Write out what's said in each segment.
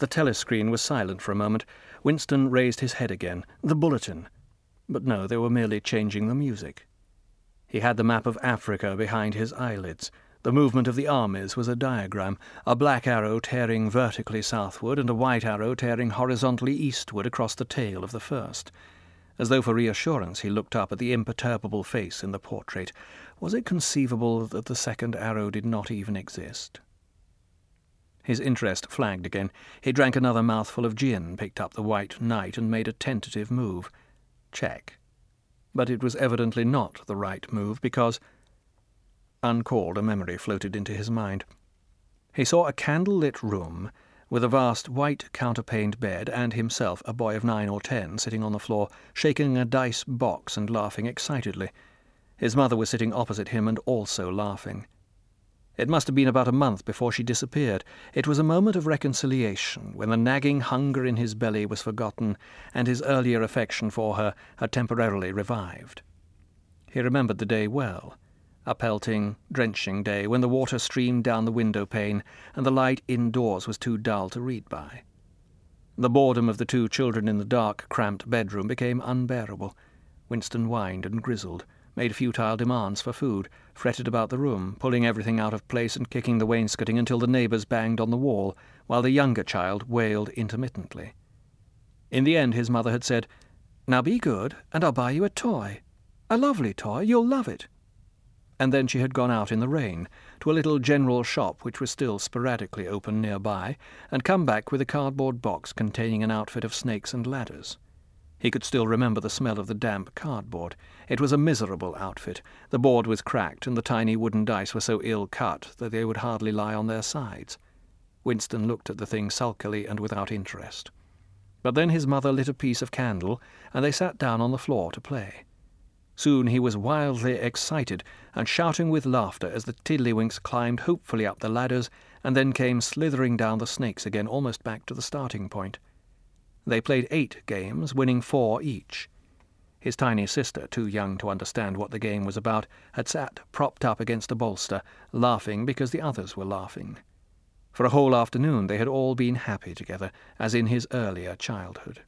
The telescreen was silent for a moment. Winston raised his head again. The bulletin. But no, they were merely changing the music. He had the map of Africa behind his eyelids. The movement of the armies was a diagram, a black arrow tearing vertically southward and a white arrow tearing horizontally eastward across the tail of the first. As though for reassurance, he looked up at the imperturbable face in the portrait. Was it conceivable that the second arrow did not even exist? His interest flagged again. He drank another mouthful of gin, picked up the white knight, and made a tentative move. Check. But it was evidently not the right move, because... Uncalled, a memory floated into his mind. He saw a candle-lit room, with a vast white counterpaned bed, and himself, a boy of 9 or 10, sitting on the floor, shaking a dice box and laughing excitedly. His mother was sitting opposite him and also laughing. It must have been about a month before she disappeared. It was a moment of reconciliation, when the nagging hunger in his belly was forgotten, and his earlier affection for her had temporarily revived. He remembered the day well, a pelting, drenching day, when the water streamed down the window-pane, and the light indoors was too dull to read by. The boredom of the 2 children in the dark, cramped bedroom became unbearable. Winston whined and grizzled, made futile demands for food, fretted about the room, pulling everything out of place and kicking the wainscoting until the neighbours banged on the wall, while the younger child wailed intermittently. In the end his mother had said, "Now be good, and I'll buy you a toy. A lovely toy, you'll love it." And then she had gone out in the rain, to a little general shop which was still sporadically open nearby, and come back with a cardboard box containing an outfit of snakes and ladders. He could still remember the smell of the damp cardboard. It was a miserable outfit. The board was cracked, and the tiny wooden dice were so ill cut that they would hardly lie on their sides. Winston looked at the thing sulkily and without interest. But then his mother lit a piece of candle, and they sat down on the floor to play. Soon he was wildly excited, and shouting with laughter as the tiddlywinks climbed hopefully up the ladders, and then came slithering down the snakes again, almost back to the starting point. They played 8 games, winning 4 each. His tiny sister, too young to understand what the game was about, had sat propped up against a bolster, laughing because the others were laughing. For a whole afternoon they had all been happy together, as in his earlier childhood.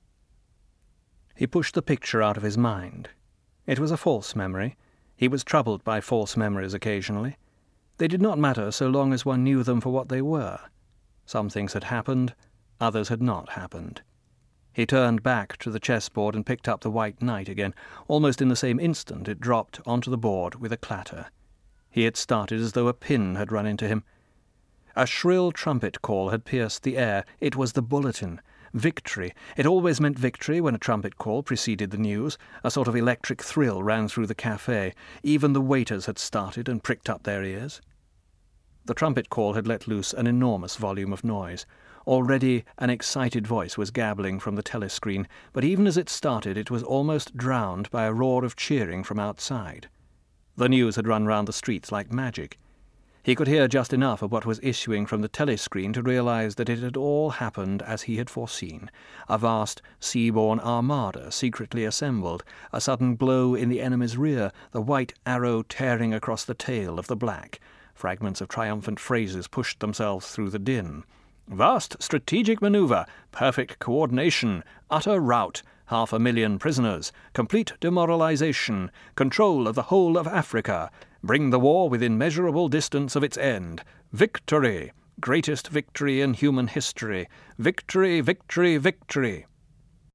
He pushed the picture out of his mind. It was a false memory. He was troubled by false memories occasionally. They did not matter so long as one knew them for what they were. Some things had happened, others had not happened. He turned back to the chessboard and picked up the white knight again. Almost in the same instant it dropped onto the board with a clatter. He had started as though a pin had run into him. A shrill trumpet call had pierced the air. It was the bulletin. Victory. It always meant victory when a trumpet call preceded the news. A sort of electric thrill ran through the café. Even the waiters had started and pricked up their ears. The trumpet call had let loose an enormous volume of noise. Already an excited voice was gabbling from the telescreen, but even as it started it was almost drowned by a roar of cheering from outside. The news had run round the streets like magic. He could hear just enough of what was issuing from the telescreen to realize that it had all happened as he had foreseen. A vast sea-borne armada secretly assembled, a sudden blow in the enemy's rear, the white arrow tearing across the tail of the black. Fragments of triumphant phrases pushed themselves through the din. Vast strategic maneuver, perfect coordination, utter rout, 500,000 prisoners, complete demoralization, control of the whole of Africa, bring the war within measurable distance of its end. Victory! Greatest victory in human history. Victory, victory, victory!